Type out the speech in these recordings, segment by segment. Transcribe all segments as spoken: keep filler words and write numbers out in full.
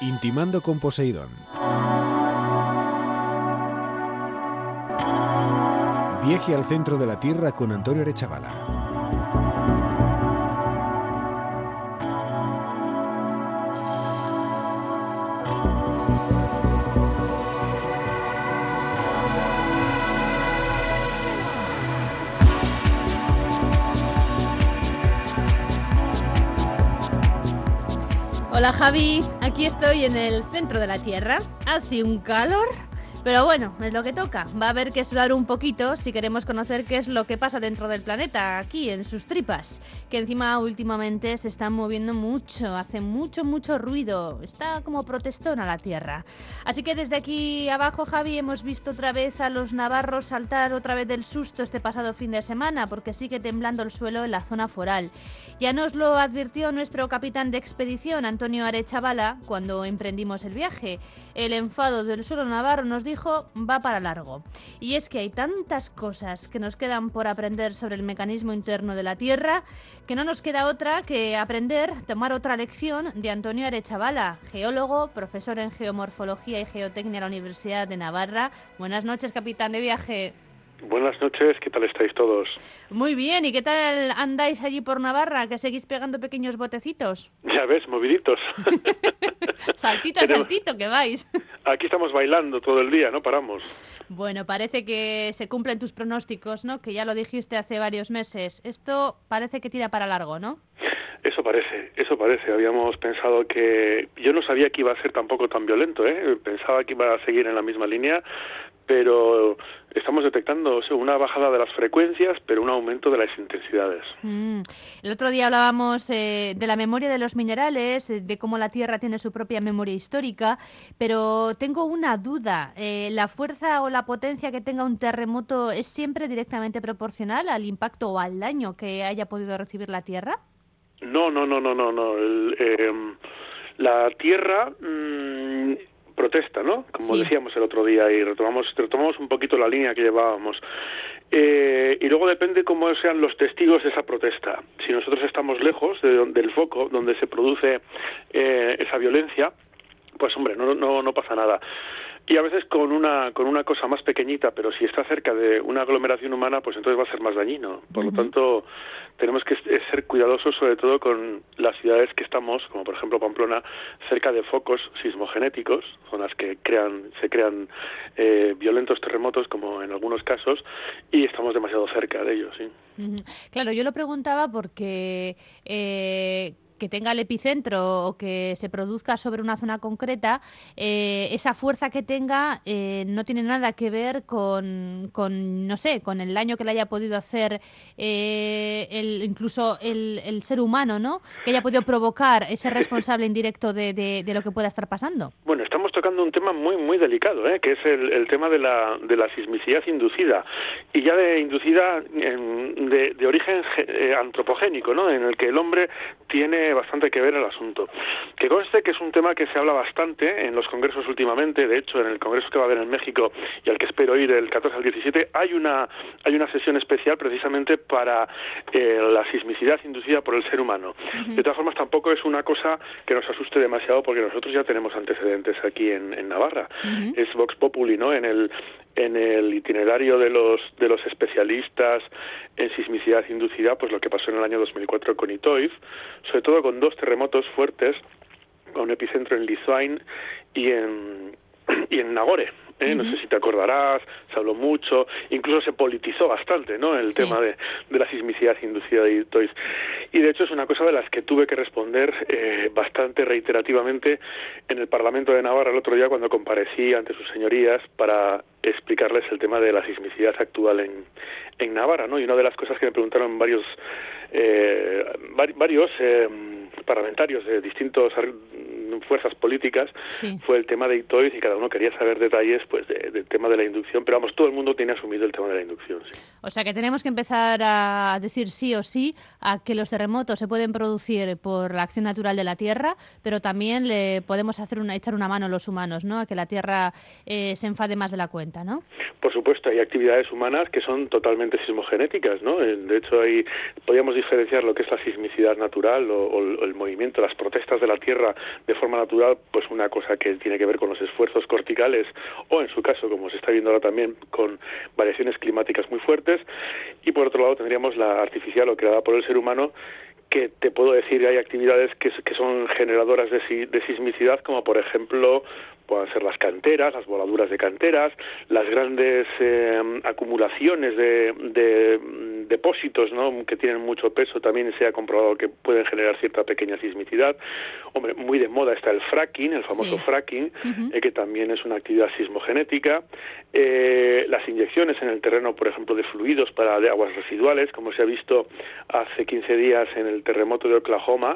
Intimando con Poseidón. Viaje al centro de la Tierra con Antonio Arechavala. Hola Javi, aquí estoy en el centro de la Tierra. Hace un calor, pero bueno, es lo que toca. Va a haber que sudar un poquito si queremos conocer qué es lo que pasa dentro del planeta, aquí en sus tripas, que encima últimamente se están moviendo mucho, hace mucho, mucho ruido. Está como protestona la Tierra. Así que desde aquí abajo, Javi, hemos visto otra vez a los navarros saltar otra vez del susto este pasado fin de semana, porque sigue temblando el suelo en la zona foral. Ya nos lo advirtió nuestro capitán de expedición, Antonio Arechavala, cuando emprendimos el viaje. El enfado del suelo navarro, nos dijo, va para largo. Y es que hay tantas cosas que nos quedan por aprender sobre el mecanismo interno de la Tierra, que no nos queda otra que aprender, tomar otra lección de Antonio Arechavala, geólogo, profesor en geomorfología y geotecnia en la Universidad de Navarra. Buenas noches, capitán de viaje. Buenas noches, ¿qué tal estáis todos? Muy bien, ¿y qué tal andáis allí por Navarra? ¿Que seguís pegando pequeños botecitos? Ya ves, moviditos. Saltito a saltito, que vais. Aquí estamos bailando todo el día, no paramos. Bueno, parece que se cumplen tus pronósticos, ¿no? Que ya lo dijiste hace varios meses. Esto parece que tira para largo, ¿no? Eso parece, eso parece. Habíamos pensado que... Yo no sabía que iba a ser tampoco tan violento, ¿eh? Pensaba que iba a seguir en la misma línea, pero estamos detectando o sea, una bajada de las frecuencias, pero un aumento de las intensidades. Mm. El otro día hablábamos eh, de la memoria de los minerales, eh, de cómo la Tierra tiene su propia memoria histórica, pero tengo una duda. Eh, ¿La fuerza o la potencia que tenga un terremoto es siempre directamente proporcional al impacto o al daño que haya podido recibir la Tierra? No, no, no, no, no, no. El, eh, la Tierra mmm, protesta, ¿no? Como sí. decíamos el otro día y retomamos, retomamos un poquito la línea que llevábamos. Eh, y luego depende cómo sean los testigos de esa protesta. Si nosotros estamos lejos de, del foco donde se produce eh, esa violencia, pues hombre, no, no, no pasa nada. Y a veces con una con una cosa más pequeñita, pero si está cerca de una aglomeración humana, pues entonces va a ser más dañino. Por uh-huh. lo tanto, tenemos que ser cuidadosos, sobre todo con las ciudades que estamos, como por ejemplo Pamplona, cerca de focos sismogenéticos, zonas que crean se crean eh, violentos terremotos, como en algunos casos, y estamos demasiado cerca de ellos, sí. Uh-huh. Claro, yo lo preguntaba porque... Eh... que tenga el epicentro o que se produzca sobre una zona concreta, eh, esa fuerza que tenga eh, no tiene nada que ver con, con, no sé, con el daño que le haya podido hacer eh, el, incluso el, el ser humano, ¿no? Que haya podido provocar ese responsable indirecto de, de, de lo que pueda estar pasando. Bueno, estamos tocando un tema muy muy delicado, ¿eh? Que es el, el tema de la, de la sismicidad inducida, y ya de inducida en, de, de origen eh, antropogénico, ¿no? En el que el hombre tiene bastante que ver el asunto. Que conste que es un tema que se habla bastante en los congresos últimamente. De hecho, en el congreso que va a haber en México y al que espero ir el catorce al diecisiete, hay una hay una sesión especial precisamente para eh, la sismicidad inducida por el ser humano. Uh-huh. De todas formas, tampoco es una cosa que nos asuste demasiado, porque nosotros ya tenemos antecedentes aquí en, en Navarra. Uh-huh. Es Vox Populi, ¿no? En el en el itinerario de los de los especialistas en sismicidad inducida, pues lo que pasó en el año dos mil cuatro con Itoiz, sobre todo con dos terremotos fuertes, con un epicentro en Lizuain y en y en Nagore. ¿eh? Uh-huh. No sé si te acordarás, se habló mucho, incluso se politizó bastante, ¿no? El sí. tema de, de la sismicidad inducida de Itoiz. Y de hecho es una cosa de las que tuve que responder eh, bastante reiterativamente en el Parlamento de Navarra el otro día, cuando comparecí ante sus señorías para explicarles el tema de la sismicidad actual en, en Navarra, ¿no? Y una de las cosas que me preguntaron varios eh, varios eh, parlamentarios de distintas fuerzas políticas sí. fue el tema de Itoiz, y cada uno quería saber detalles pues de, del tema de la inducción, pero vamos, todo el mundo tiene asumido el tema de la inducción. Sí. O sea que tenemos que empezar a decir sí o sí a que los terremotos se pueden producir por la acción natural de la Tierra, pero también le podemos hacer una, echar una mano los humanos, ¿no? A que la Tierra eh, se enfade más de la cuenta, ¿no? Por supuesto, hay actividades humanas que son totalmente sismogenéticas, ¿no? De hecho, hay, podríamos diferenciar lo que es la sismicidad natural o, o el movimiento, las protestas de la Tierra de forma natural, pues una cosa que tiene que ver con los esfuerzos corticales o, en su caso, como se está viendo ahora también, con variaciones climáticas muy fuertes. Y por otro lado tendríamos la artificial o creada por el ser humano, que te puedo decir que hay actividades que, que son generadoras de, si, de sismicidad, como por ejemplo pueden ser las canteras, las voladuras de canteras, las grandes eh, acumulaciones de, de depósitos, ¿no?, que tienen mucho peso, también se ha comprobado que pueden generar cierta pequeña sismicidad. Hombre, muy de moda está el fracking, el famoso sí. fracking, uh-huh. eh, que también es una actividad sismogenética. Eh, las inyecciones en el terreno, por ejemplo, de fluidos para de aguas residuales, como se ha visto hace quince días en el terremoto de Oklahoma,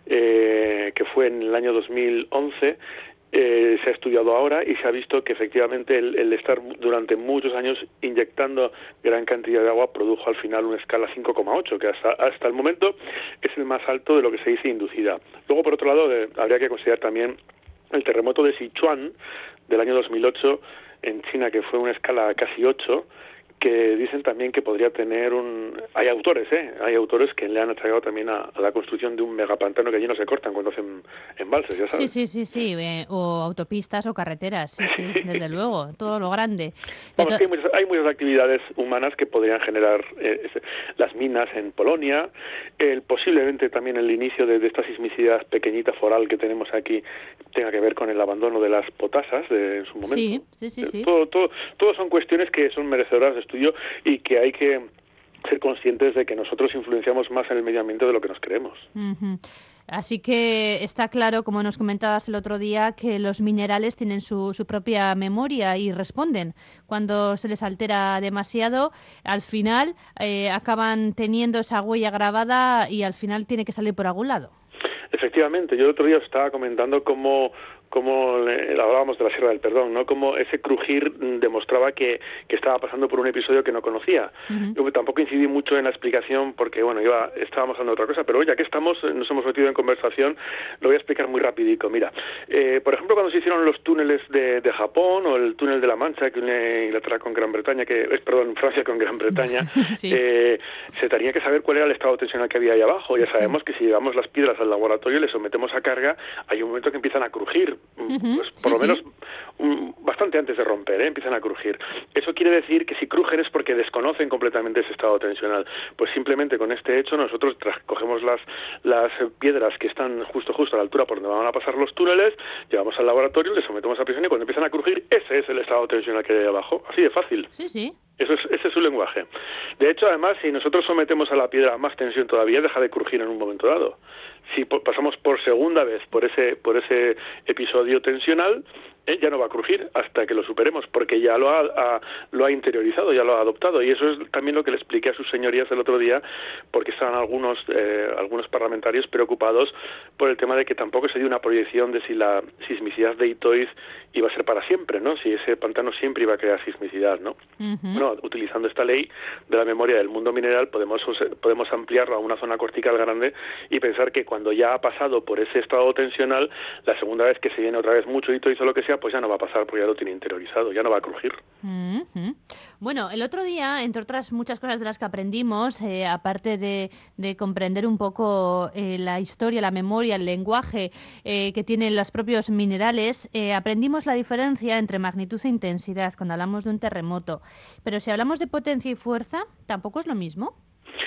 eh, que fue en el año dos mil once, Eh, se ha estudiado ahora y se ha visto que efectivamente el, el estar durante muchos años inyectando gran cantidad de agua produjo al final una escala cinco coma ocho, que hasta, hasta el momento es el más alto de lo que se dice inducida. Luego, por otro lado, eh, habría que considerar también el terremoto de Sichuan del año dos mil ocho en China, que fue una escala casi ocho, que dicen también que podría tener un... Hay autores, ¿eh? Hay autores que le han achacado también a, a la construcción de un megapantano, que allí no se cortan cuando hacen embalses, ya sabes. Sí, sí, sí, sí, eh, o autopistas o carreteras, sí, sí, desde luego, todo lo grande. Vamos, to... hay, muchas, hay muchas actividades humanas que podrían generar eh, las minas en Polonia, el, posiblemente también el inicio de, de esta sismicidad pequeñita foral que tenemos aquí tenga que ver con el abandono de las potasas de, en su momento. Sí, sí, sí, sí. Todo, todo, todo son cuestiones que son merecedoras de estudio y que hay que ser conscientes de que nosotros influenciamos más en el medio ambiente de lo que nos creemos. Uh-huh. Así que está claro, como nos comentabas el otro día, que los minerales tienen su, su propia memoria y responden. Cuando se les altera demasiado, al final eh, acaban teniendo esa huella grabada y al final tiene que salir por algún lado. Efectivamente, yo el otro día estaba comentando cómo como hablábamos de la Sierra del Perdón, ¿no? Como ese crujir demostraba que, que estaba pasando por un episodio que no conocía. Uh-huh. Yo tampoco incidí mucho en la explicación porque, bueno, iba, estábamos hablando de otra cosa, pero ya que estamos, nos hemos metido en conversación, lo voy a explicar muy rapidico. Mira, eh, por ejemplo, cuando se hicieron los túneles de, de Japón o el túnel de la Mancha que une Inglaterra con Gran Bretaña, que es, perdón, Francia con Gran Bretaña, sí. eh, se tenía que saber cuál era el estado tensional que había ahí abajo. Ya sabemos sí. que si llevamos las piedras al laboratorio y les sometemos a carga, hay un momento que empiezan a crujir. Uh-huh. Pues por sí, lo menos sí. um, bastante antes de romper, ¿eh? empiezan a crujir. Eso quiere decir que si crujen es porque desconocen completamente ese estado tensional. Pues simplemente con este hecho nosotros tras, cogemos las, las piedras que están justo justo a la altura por donde van a pasar los túneles, llevamos al laboratorio, les sometemos a presión y cuando empiezan a crujir, ese es el estado tensional que hay ahí abajo. Así de fácil. Sí, sí. Eso es, ese es su lenguaje. De hecho, además, si nosotros sometemos a la piedra a más tensión todavía, deja de crujir en un momento dado. Si po- pasamos por segunda vez por ese por ese episodio tensional, eh, ya no va a crujir hasta que lo superemos, porque ya lo ha, ha, lo ha interiorizado, ya lo ha adoptado. Y eso es también lo que le expliqué a sus señorías el otro día, porque estaban algunos eh, algunos parlamentarios preocupados por el tema de que tampoco se dio una proyección de si la sismicidad de Itoiz iba a ser para siempre, ¿no? Si ese pantano siempre iba a crear sismicidad, ¿no? Uh-huh. Bueno, utilizando esta ley de la memoria del mundo mineral podemos podemos ampliarlo a una zona cortical grande y pensar que cuando ya ha pasado por ese estado tensional, la segunda vez que se viene otra vez mucho Itoiz o lo que sea, pues ya no va a pasar porque ya lo tiene interiorizado, ya no va a crujir. Uh-huh. Bueno, el otro día, entre otras muchas cosas de las que aprendimos, eh, aparte de, de comprender un poco eh, la historia, la memoria, el lenguaje eh, que tienen los propios minerales, eh, aprendimos la diferencia entre magnitud e intensidad cuando hablamos de un terremoto. Pero si hablamos de potencia y fuerza, ¿tampoco es lo mismo?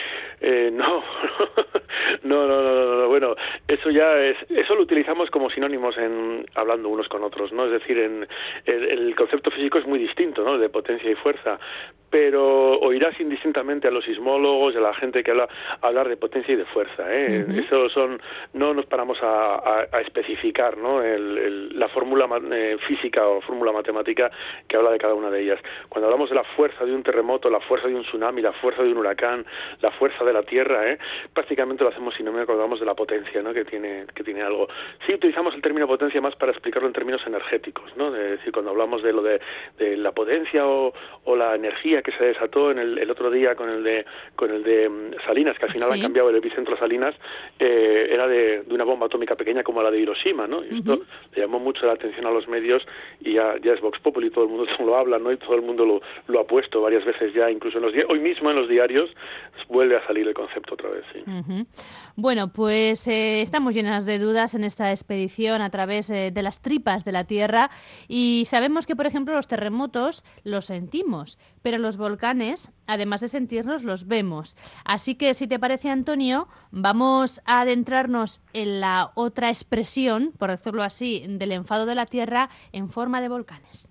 Eh, no. no, no, no, no, no, bueno, eso ya es, eso lo utilizamos como sinónimos en hablando unos con otros, ¿no? Es decir, en el, el concepto físico es muy distinto, ¿no? De potencia y fuerza, pero oirás indistintamente a los sismólogos y a la gente que habla hablar de potencia y de fuerza, ¿eh? Uh-huh. Eso son, no nos paramos a, a, a especificar, ¿no? El, el, la fórmula eh, física o fórmula matemática que habla de cada una de ellas. Cuando hablamos de la fuerza de un terremoto, la fuerza de un tsunami, la fuerza de un huracán, la fuerza de la Tierra, ¿eh? Prácticamente lo hacemos sinónimo cuando hablamos de la potencia, ¿no? Que tiene que tiene algo. Sí utilizamos el término potencia más para explicarlo en términos energéticos, ¿no? Es decir, cuando hablamos de lo de, de la potencia o, o la energía histeria que se desató en el, el otro día con el de con el de um, Salinas, que al final sí. han cambiado el epicentro a Salinas, eh, era de, de una bomba atómica pequeña como la de Hiroshima, ¿no? Y esto uh-huh. le llamó mucho la atención a los medios y ya, ya es Vox Populi, todo el mundo lo habla, ¿no? Y todo el mundo lo, lo ha puesto varias veces ya, incluso en los diarios. Hoy mismo en los diarios vuelve a salir el concepto otra vez, sí. Uh-huh. Bueno, pues eh, estamos llenas de dudas en esta expedición a través eh, de las tripas de la Tierra y sabemos que, por ejemplo, los terremotos los sentimos, pero los volcanes, además de sentirlos, los vemos. Así que, si te parece, Antonio, vamos a adentrarnos en la otra expresión, por decirlo así, del enfado de la Tierra en forma de volcanes.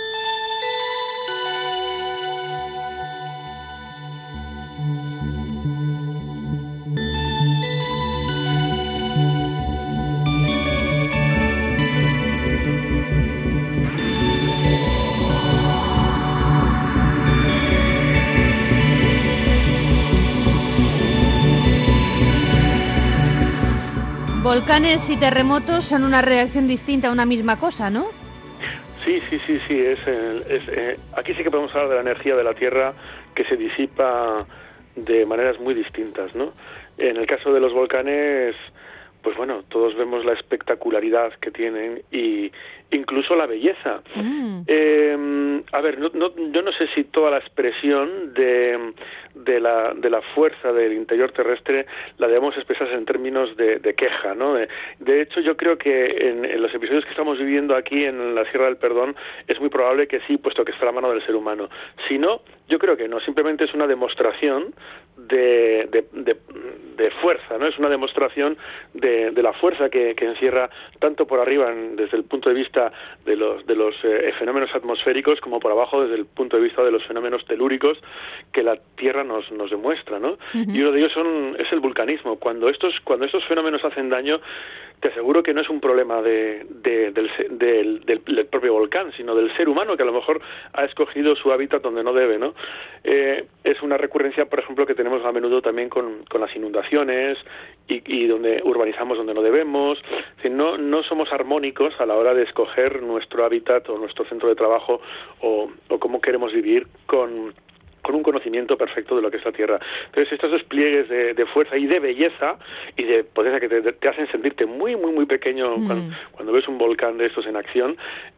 Volcanes y terremotos son una reacción distinta a una misma cosa, ¿no? Sí, sí, sí, sí. Es, es, eh, aquí sí que podemos hablar de la energía de la Tierra que se disipa de maneras muy distintas, ¿no? En el caso de los volcanes, pues bueno, todos vemos la espectacularidad que tienen y incluso la belleza. Mm. Eh, a ver, no, no, yo no sé si toda la expresión de, de, la, de la fuerza del interior terrestre la debemos expresar en términos de, de queja, ¿no? De, de hecho, yo creo que en, en los episodios que estamos viviendo aquí en la Sierra del Perdón es muy probable que sí, puesto que está a la mano del ser humano. Si no, yo creo que no, simplemente es una demostración de, de, de, de fuerza, ¿no? Es una demostración de, de la fuerza que, que encierra tanto por arriba en, desde el punto de vista de los de los eh, fenómenos atmosféricos como por abajo desde el punto de vista de los fenómenos telúricos que la Tierra nos nos demuestra, ¿no? Uh-huh. Y uno de ellos son es el vulcanismo. Cuando estos cuando estos fenómenos hacen daño, te aseguro que no es un problema de, de, del, del, del, del propio volcán, sino del ser humano que a lo mejor ha escogido su hábitat donde no debe, ¿no? Eh, es una recurrencia, por ejemplo, que tenemos a menudo también con, con las inundaciones y, y donde urbanizamos donde no debemos. Es decir, no no somos armónicos a la hora de escoger nuestro hábitat o nuestro centro de trabajo o, o cómo queremos vivir con con un conocimiento perfecto de lo que es la Tierra. Entonces, estos despliegues de, de fuerza y de belleza y de potencia que te, te hacen sentirte muy, muy, muy pequeño mm. cuando, cuando ves un volcán de estos en acción,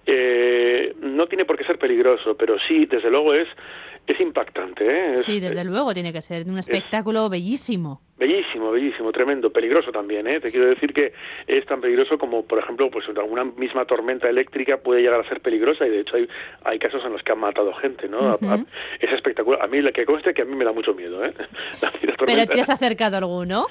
eh, no tiene por qué ser peligroso, pero sí, desde luego, es es impactante, ¿eh? Es, sí, desde eh, luego, tiene que ser un espectáculo bellísimo. Bellísimo, bellísimo, tremendo, peligroso también, ¿eh? Te quiero decir que es tan peligroso como, por ejemplo, pues alguna misma tormenta eléctrica puede llegar a ser peligrosa y de hecho hay hay casos en los que han matado gente, ¿no? Uh-huh. a, a, es espectacular. A mí, la que conste que a mí me da mucho miedo, ¿eh? La, la ¿Pero te has acercado a alguno?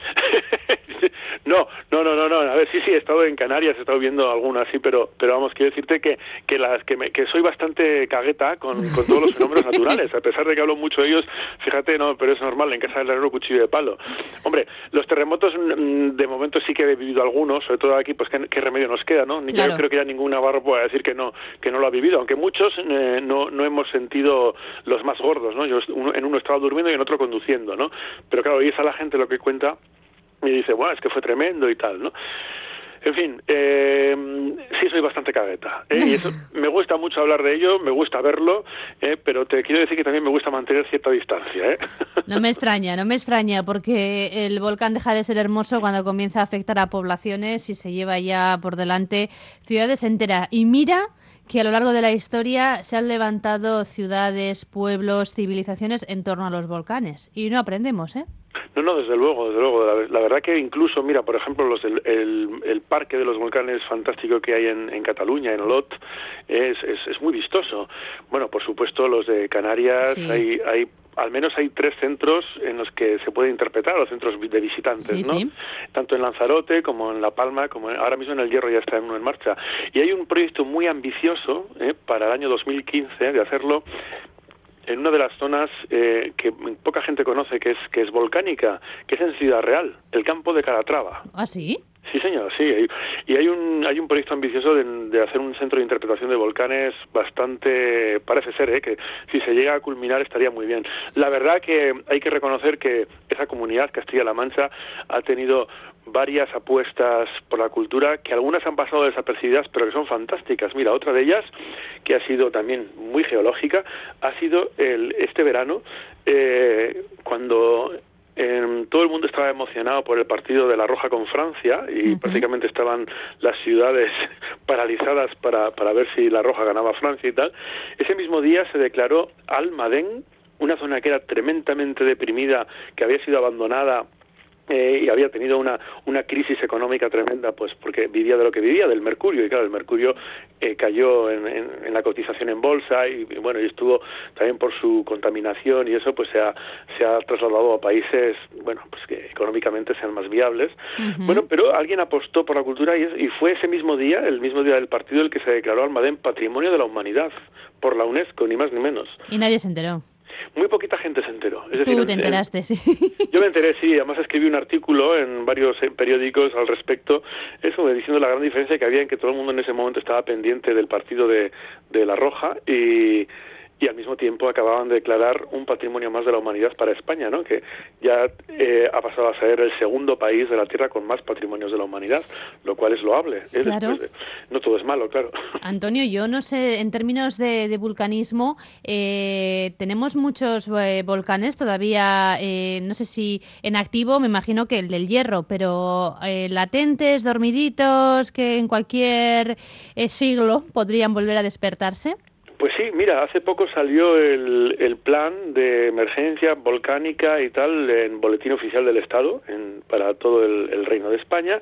No, no, no, no, no. A ver, sí, sí, he estado en Canarias, he estado viendo algunas, sí, pero, pero vamos, quiero decirte que que las que, me, que soy bastante cagueta con, con todos los fenómenos naturales, a pesar de que hablo mucho de ellos. Fíjate, no, pero es normal, en casa del herrero cuchillo de palo. Hombre, los terremotos de momento sí que he vivido algunos, sobre todo aquí, pues qué, qué remedio nos queda, ¿no? Claro. Yo creo que ya ningún navarro puede decir que no que no lo ha vivido, aunque muchos eh, no no hemos sentido los más gordos, ¿no? Yo uno, en uno estaba durmiendo y en otro conduciendo, ¿no? Pero claro, oyes a la gente lo que cuenta y dice, bueno, es que fue tremendo y tal, ¿no? En fin, eh, sí soy bastante cagueta, ¿eh? Y eso, me gusta mucho hablar de ello, me gusta verlo, ¿eh? Pero te quiero decir que también me gusta mantener cierta distancia, ¿eh? No me extraña, no me extraña, porque el volcán deja de ser hermoso cuando comienza a afectar a poblaciones y se lleva ya por delante ciudades enteras. Y mira que a lo largo de la historia se han levantado ciudades, pueblos, civilizaciones en torno a los volcanes. Y no aprendemos, ¿eh? No, no, desde luego, desde luego. La, la verdad que incluso, mira, por ejemplo, los del, el, el parque de los volcanes fantástico que hay en, en Cataluña, en Olot, es, es, es muy vistoso. Bueno, por supuesto, los de Canarias, sí. hay, hay al menos hay tres centros en los que se puede interpretar, los centros de visitantes, sí, ¿no? Sí. Tanto en Lanzarote como en La Palma, como en, ahora mismo en El Hierro ya está uno en marcha. Y hay un proyecto muy ambicioso ¿eh? para el año dos mil quince de hacerlo en una de las zonas eh, que poca gente conoce, que es que es volcánica, que es en Ciudad Real, el campo de Calatrava. ¿Ah, sí? Sí, señor, sí. Y hay un hay un proyecto ambicioso de, de hacer un centro de interpretación de volcanes bastante, parece ser, ¿eh? que si se llega a culminar estaría muy bien. La verdad que hay que reconocer que esa comunidad, Castilla-La Mancha, ha tenido varias apuestas por la cultura, que algunas han pasado desapercibidas, pero que son fantásticas. Mira, otra de ellas, que ha sido también muy geológica, ha sido el, este verano, eh, cuando eh, todo el mundo estaba emocionado por el partido de La Roja con Francia, y uh-huh. prácticamente estaban las ciudades paralizadas para, para ver si La Roja ganaba a Francia y tal. Ese mismo día se declaró Almadén, una zona que era tremendamente deprimida, que había sido abandonada eh, y había tenido una una crisis económica tremenda, pues porque vivía de lo que vivía, del mercurio, y claro, el mercurio eh, cayó en, en, en la cotización en bolsa, y, y bueno, y estuvo también por su contaminación, y eso pues se ha, se ha trasladado a países, bueno, pues que económicamente sean más viables. Uh-huh. Bueno, pero alguien apostó por la cultura, y, es, y fue ese mismo día, el mismo día del partido, el que se declaró Almadén Patrimonio de la Humanidad por la UNESCO, ni más ni menos. Y nadie se enteró. Muy poquita gente se enteró. Es decir, Tú te en, enteraste, en, sí. Yo me enteré, sí. Además escribí un artículo en varios eh, periódicos al respecto, eso, diciendo la gran diferencia que había en que todo el mundo en ese momento estaba pendiente del partido de, de La Roja, y, y al mismo tiempo acababan de declarar un patrimonio más de la humanidad para España, ¿no? Que ya eh, ha pasado a ser el segundo país de la Tierra con más patrimonios de la humanidad, lo cual es loable. ¿eh? Claro. De, no todo es malo, claro. Antonio, yo no sé, en términos de, de vulcanismo, eh, tenemos muchos eh, volcanes todavía, eh, no sé si en activo, me imagino que el del Hierro, pero eh, latentes, dormiditos, que en cualquier eh, siglo podrían volver a despertarse. Pues sí, mira, hace poco salió el, el plan de emergencia volcánica y tal en Boletín Oficial del Estado en, para todo el, el Reino de España,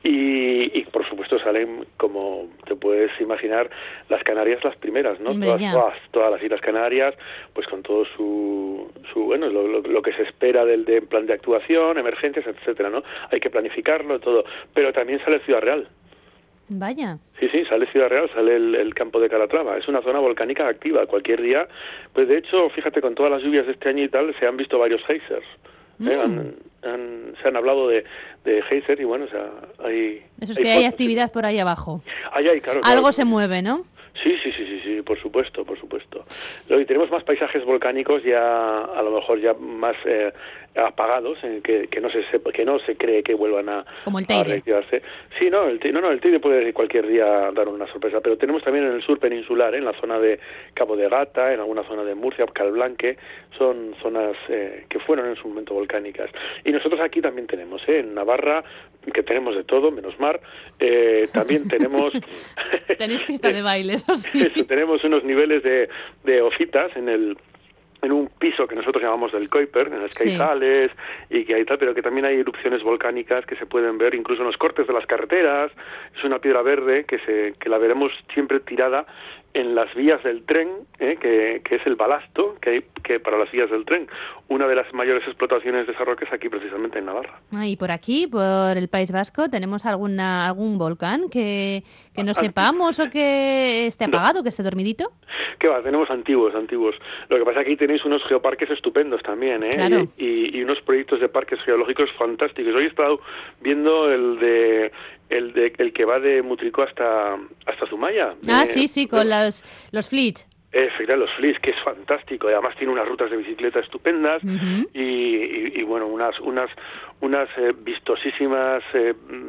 y, y por supuesto salen, como te puedes imaginar, las Canarias las primeras, ¿no? Todas, todas, todas las Islas Canarias, pues con todo su, su bueno, lo, lo, lo que se espera del de plan de actuación, emergencias, etcétera, ¿no? Hay que planificarlo todo, pero también sale Ciudad Real. Vaya. Sí, sí, sale Ciudad Real, sale el, el campo de Calatrava. Es una zona volcánica activa. Cualquier día, pues de hecho, fíjate, con todas las lluvias de este año y tal, se han visto varios geysers. Mm. ¿eh? Han, han, se han hablado de, de geysers y bueno, o sea, hay... Eso es hay que hay actividad por ahí abajo. Hay, hay, claro. Algo claro. se mueve, ¿no? Sí, sí, sí, sí, sí, por supuesto, por supuesto. Lo que tenemos más paisajes volcánicos ya, a lo mejor ya más eh, apagados, en que, que no se sepa, que no se cree que vuelvan a, como el Teide. a reactivarse. Sí, no, el no, no, el Teide puede cualquier día dar una sorpresa, pero tenemos también en el sur peninsular, ¿eh? En la zona de Cabo de Gata, en alguna zona de Murcia, Calblanque, son zonas eh, que fueron en su momento volcánicas. Y nosotros aquí también tenemos, ¿eh? En Navarra, que tenemos de todo, menos mar, eh, también tenemos... Tenéis pista de baile, eso sí. Eso, tenemos unos niveles de, de ofitas en el en un piso que nosotros llamamos del Kuiper, en el que hay sí. sales y que hay tal, pero que también hay erupciones volcánicas que se pueden ver incluso en los cortes de las carreteras. Es una piedra verde que se que la veremos siempre tirada en las vías del tren, ¿eh? que, que es el balasto que hay que para las vías del tren. Una de las mayores explotaciones de esa roca es aquí precisamente en Navarra. Ah, y por aquí, por el País Vasco, ¿tenemos alguna algún volcán que, que no ah, sepamos o que esté apagado, no. que esté dormidito? ¿Qué va? Tenemos antiguos, antiguos. Lo que pasa es que aquí tenéis unos geoparques estupendos también, ¿eh? Claro. Y, y, y unos proyectos de parques geológicos fantásticos. Hoy he estado viendo el de el de el que va de Mutrico hasta hasta Zumaya. Ah, eh, sí, sí, con los los flits. Efectivamente, los Flis, que es fantástico, y además tiene unas rutas de bicicleta estupendas, uh-huh. y, y, y bueno, unas unas unas eh, vistosísimas eh,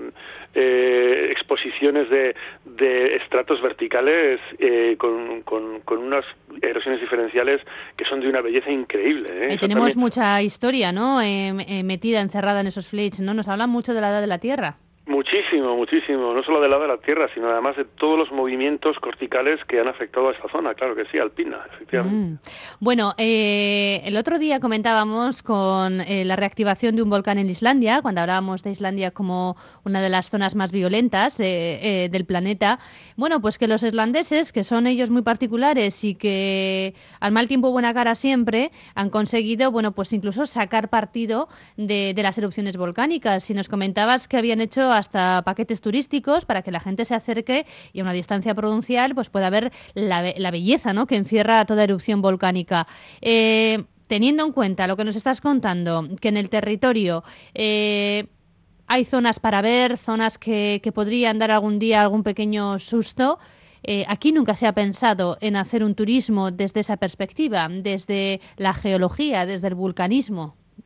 eh, exposiciones de, de estratos verticales eh, con, con, con unas erosiones diferenciales que son de una belleza increíble. ¿eh? Y tenemos también... mucha historia, ¿no? Eh, eh, metida, encerrada en esos Flits, ¿no? Nos hablan mucho de la edad de la Tierra. Muchísimo, muchísimo, no solo del lado de la Tierra, sino además de todos los movimientos corticales que han afectado a esta zona, claro que sí, alpina, efectivamente. Mm. Bueno, eh, el otro día comentábamos con eh, la reactivación de un volcán en Islandia, cuando hablábamos de Islandia como una de las zonas más violentas de, eh, del planeta. Bueno, pues que los islandeses, que son ellos muy particulares y que al mal tiempo buena cara siempre, han conseguido, bueno, pues incluso sacar partido de, de las erupciones volcánicas. Y nos comentabas que habían hecho hasta paquetes turísticos para que la gente se acerque y a una distancia prudencial pues pueda ver la, la belleza, ¿no?, que encierra toda erupción volcánica. Eh, teniendo en cuenta lo que nos estás contando, que en el territorio eh, hay zonas para ver, zonas que, que podrían dar algún día algún pequeño susto, eh, aquí nunca se ha pensado en hacer un turismo desde esa perspectiva, desde la geología, desde el vulcanismo.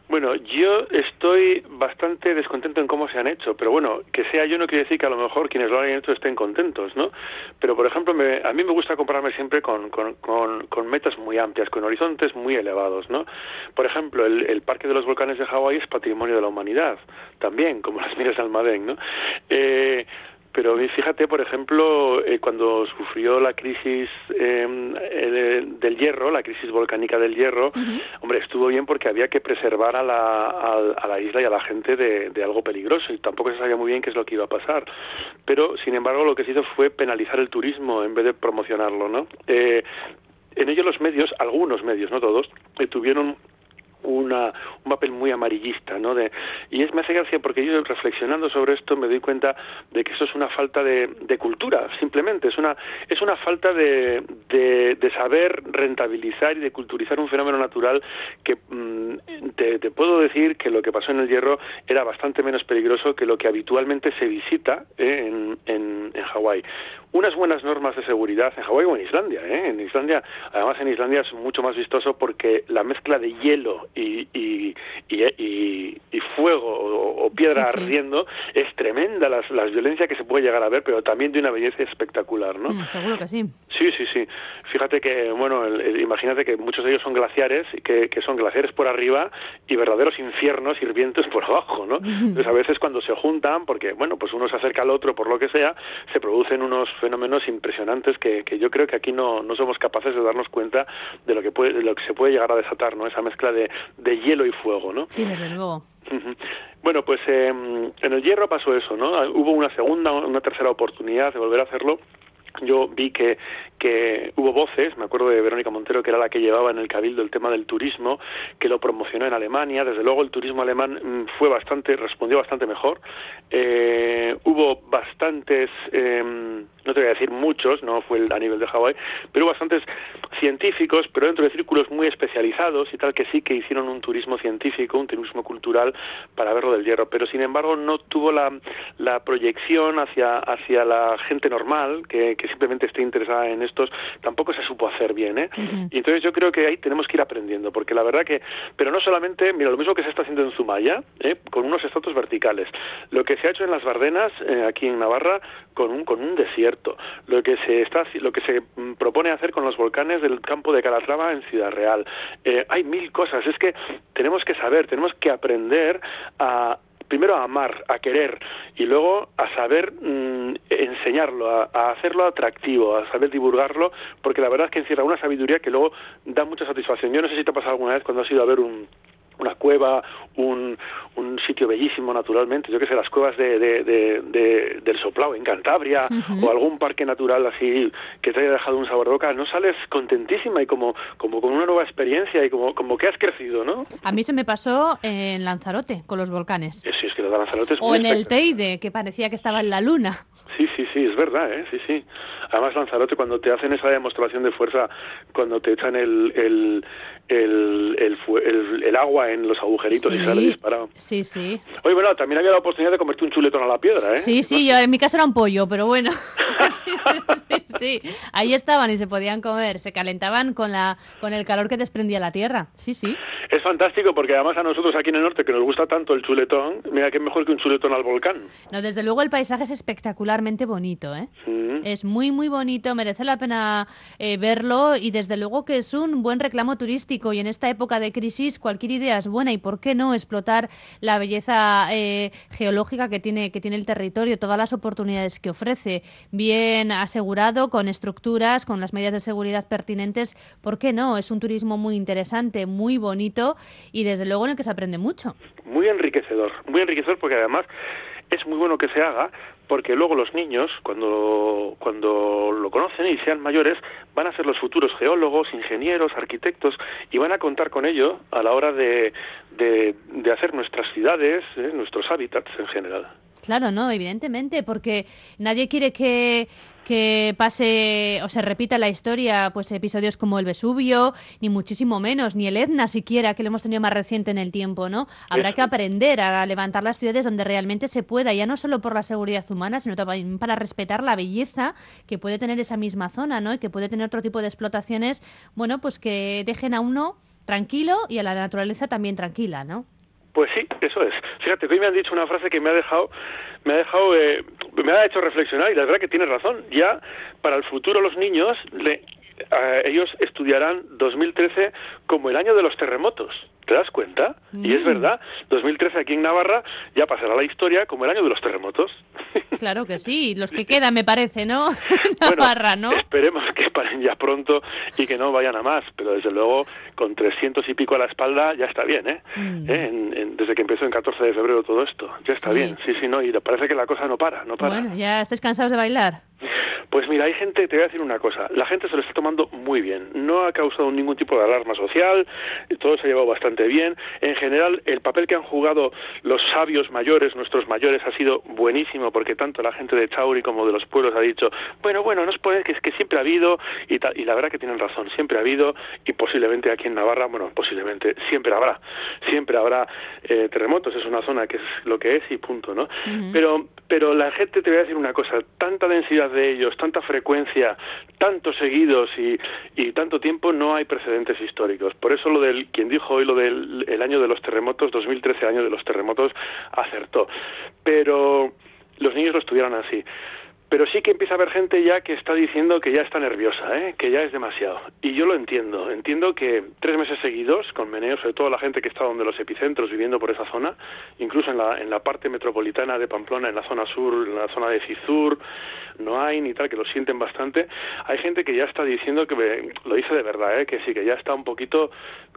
Bueno, yo estoy bastante descontento en cómo se han hecho, pero bueno, que sea yo no quiere decir que a lo mejor quienes lo hayan hecho estén contentos, ¿no? Pero, por ejemplo, me, a mí me gusta compararme siempre con, con, con, con metas muy amplias, con horizontes muy elevados, ¿no? Por ejemplo, el, el Parque de los Volcanes de Hawái es patrimonio de la humanidad, también, como las minas de Almadén, ¿no? Eh... Pero fíjate, por ejemplo, eh, cuando sufrió la crisis eh, eh, del hierro, la crisis volcánica del hierro, uh-huh. hombre, estuvo bien porque había que preservar a la, a, a la isla y a la gente de, de algo peligroso y tampoco se sabía muy bien qué es lo que iba a pasar. Pero, sin embargo, lo que se hizo fue penalizar el turismo en vez de promocionarlo, ¿no? Eh, en ello los medios, algunos medios, no todos, eh, tuvieron Una, un papel muy amarillista, ¿no? De, y es me hace gracia porque yo reflexionando sobre esto me doy cuenta de que eso es una falta de, de cultura, simplemente es una es una falta de, de, de saber rentabilizar y de culturizar un fenómeno natural que mmm, te, te puedo decir que lo que pasó en el Hierro era bastante menos peligroso que lo que habitualmente se visita eh, en, en, en Hawái. Unas buenas normas de seguridad en Hawái o en Islandia, ¿eh? En Islandia, además en Islandia es mucho más vistoso porque la mezcla de hielo y, y, y, y, y fuego o, o piedra sí, sí. ardiendo es tremenda las, las violencias que se puede llegar a ver, pero también de una belleza espectacular, ¿no? Mm, seguro que sí. Sí, sí, sí. Fíjate que, bueno, el, el, imagínate que muchos de ellos son glaciares, que, que son glaciares por arriba y verdaderos infiernos hirvientes por abajo, ¿no? Entonces a veces cuando se juntan, porque, bueno, pues uno se acerca al otro por lo que sea, se producen unos fenómenos impresionantes que, que yo creo que aquí no, no somos capaces de darnos cuenta de lo que puede, de lo que se puede llegar a desatar, ¿no? Esa mezcla de, de hielo y fuego, ¿no? Sí, desde luego. Bueno, pues eh, en el Hierro pasó eso, ¿no? Hubo una segunda, una tercera oportunidad de volver a hacerlo. Yo vi que, que hubo voces, me acuerdo de Verónica Montero, que era la que llevaba en el Cabildo el tema del turismo, que lo promocionó en Alemania. Desde luego el turismo alemán fue bastante, respondió bastante mejor. Eh, hubo bastantes, eh, no te voy a decir muchos, no fue a nivel de Hawái, pero hubo bastantes científicos, pero dentro de círculos muy especializados y tal, que sí que hicieron un turismo científico, un turismo cultural para verlo del Hierro, pero sin embargo no tuvo la, la proyección hacia, hacia la gente normal, que, que simplemente esté interesada en estos, tampoco se supo hacer bien, ¿eh? Uh-huh. Y entonces yo creo que ahí tenemos que ir aprendiendo, porque la verdad que, pero no solamente, mira, lo mismo que se está haciendo en Zumaya, ¿eh? Con unos estratos verticales, lo que se ha hecho en las Bardenas, eh, aquí en Navarra, con un, con un desierto, lo que se está, lo que se propone hacer con los volcanes del campo de Calatrava en Ciudad Real, eh, hay mil cosas, es que tenemos que saber, tenemos que aprender a primero a amar, a querer, y luego a saber mmm, enseñarlo, a, a hacerlo atractivo, a saber divulgarlo, porque la verdad es que encierra una sabiduría que luego da mucha satisfacción. Yo no sé si te ha pasado alguna vez cuando has ido a ver un una cueva, un, un sitio bellísimo naturalmente, yo que sé, las cuevas de, de, de, de del Soplao en Cantabria, uh-huh. o algún parque natural así que te haya dejado un sabor de boca, no sales contentísima y como, como con una nueva experiencia y como, como que has crecido, ¿no? A mí se me pasó en Lanzarote con los volcanes. Eh, sí, es que lo de Lanzarote es o muy en el Teide, que parecía que estaba en la luna. Sí, sí, sí, es verdad, ¿eh? Sí, sí. Además, Lanzarote, cuando te hacen esa demostración de fuerza, cuando te echan el el, el, el, el, el agua en los agujeritos sí, y sale disparado. Sí, sí. Oye, bueno, también había la oportunidad de comerte un chuletón a la piedra, ¿eh? Sí, sí, yo en mi caso era un pollo, pero bueno. sí, sí, sí. Ahí estaban y se podían comer, se calentaban con la con el calor que desprendía la tierra. Sí, sí. Es fantástico porque además a nosotros aquí en el norte, que nos gusta tanto el chuletón, mira que mejor que un chuletón al volcán. No, desde luego el paisaje es espectacularmente bonito, ¿eh? Mm. Es muy, muy bonito, merece la pena eh, verlo y desde luego que es un buen reclamo turístico y en esta época de crisis cualquier idea es buena y por qué no explotar la belleza eh, geológica que tiene, que tiene el territorio, todas las oportunidades que ofrece, bien asegurado, con estructuras, con las medidas de seguridad pertinentes, ¿por qué no? Es un turismo muy interesante, muy bonito y desde luego en el que se aprende mucho. Muy enriquecedor, muy enriquecedor porque además es muy bueno que se haga porque luego los niños, cuando, cuando lo conocen y sean mayores, van a ser los futuros geólogos, ingenieros, arquitectos, y van a contar con ello a la hora de, de, de hacer nuestras ciudades, eh, nuestros hábitats en general. Claro, no, evidentemente, porque nadie quiere que, que pase o se repita la historia, pues episodios como el Vesubio, ni muchísimo menos, ni el Etna siquiera, que lo hemos tenido más reciente en el tiempo, ¿no? Habrá Eso. que aprender a levantar las ciudades donde realmente se pueda, ya no solo por la seguridad humana, sino también para respetar la belleza que puede tener esa misma zona, ¿no? Y que puede tener otro tipo de explotaciones, bueno, pues que dejen a uno tranquilo y a la naturaleza también tranquila, ¿no? Pues sí, eso es. Fíjate que hoy me han dicho una frase que me ha dejado, me ha dejado, eh, me ha hecho reflexionar, y la verdad que tienes razón. Ya para el futuro los niños, le, eh, ellos estudiarán dos mil trece como el año de los terremotos. ¿Te das cuenta? Mm. Y es verdad, dos mil trece aquí en Navarra ya pasará la historia como el año de los terremotos. Claro que sí, los que quedan me parece, ¿no? Navarra, bueno, ¿no? Esperemos que paren ya pronto y que no vayan a más, pero desde luego con trescientos y pico a la espalda ya está bien, ¿eh? Mm. ¿Eh? En, en, desde que empezó en catorce de febrero todo esto, ya está sí. bien, sí, sí, no, y parece que la cosa no para, no para. Bueno, ¿ya estáis cansados de bailar? Pues mira, hay gente, te voy a decir una cosa, la gente se lo está tomando muy bien, no ha causado ningún tipo de alarma social, todo se ha llevado bastante bien, en general el papel que han jugado los sabios mayores, nuestros mayores, ha sido buenísimo, porque tanto la gente de Chauri como de los pueblos ha dicho, bueno, bueno, no es por que es que siempre ha habido, y, tal, y la verdad que tienen razón, siempre ha habido, y posiblemente aquí en Navarra, bueno, posiblemente, siempre habrá, siempre habrá eh, terremotos, es una zona que es lo que es y punto, ¿no? Uh-huh. Pero, pero la gente, te voy a decir una cosa, tanta densidad de ellos, tanta frecuencia, tantos seguidos y, y tanto tiempo, no hay precedentes históricos. Por eso lo del, quien dijo hoy lo del el año de los terremotos, dos mil trece año de los terremotos, acertó. Pero los niños lo estudiaron así. Pero sí que empieza a haber gente ya que está diciendo que ya está nerviosa, ¿eh? Que ya es demasiado. Y yo lo entiendo. Entiendo que tres meses seguidos, con meneos, sobre todo la gente que está donde los epicentros, viviendo por esa zona, incluso en la, en la parte metropolitana de Pamplona, en la zona sur, en la zona de Cizur, no hay ni tal, que lo sienten bastante. Hay gente que ya está diciendo que me, lo dice de verdad, ¿eh? Que sí, que ya está un poquito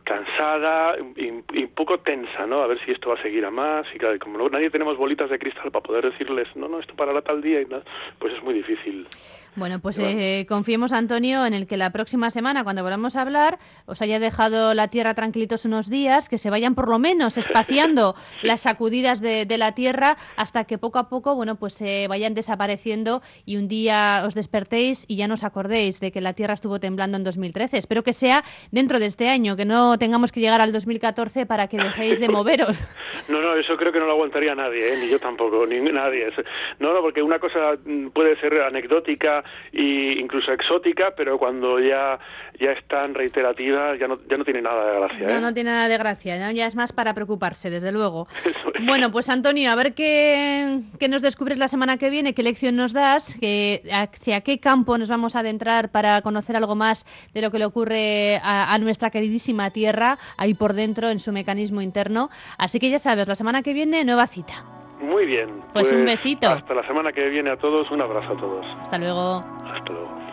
cansada y, y un poco tensa, ¿no? A ver si esto va a seguir a más. Y claro, como no, nadie tenemos bolitas de cristal para poder decirles, no, no, esto parará tal día y nada, pues es muy difícil. Bueno, pues eh, confiemos, Antonio, en el que la próxima semana, cuando volvamos a hablar, os haya dejado la Tierra tranquilitos unos días, que se vayan por lo menos espaciando sí. las sacudidas de, de la Tierra hasta que poco a poco, bueno, pues se eh, vayan desapareciendo y un día os despertéis y ya no os acordéis de que la Tierra estuvo temblando en dos mil trece. Espero que sea dentro de este año, que no tengamos que llegar al dos mil catorce para que dejéis de moveros. No, no, eso creo que no lo aguantaría nadie, ¿eh? Ni yo tampoco, ni nadie. No, no, porque una cosa puede ser anecdótica e incluso exótica, pero cuando ya ya es tan reiterativa, ya no, ya no tiene nada de gracia, ¿eh? No, no tiene nada de gracia, ¿no? Ya es más para preocuparse, desde luego. Eso es. Bueno, pues Antonio, a ver qué, qué nos descubres la semana que viene, qué lección nos das, que, hacia qué campo nos vamos a adentrar para conocer algo más de lo que le ocurre a, a nuestra queridísima Tierra, ahí por dentro, en su mecanismo interno. Así que ya sabes, la semana que viene, nueva cita. Muy bien. Pues, pues un besito. Hasta la semana que viene a todos, un abrazo a todos. Hasta luego. Hasta luego.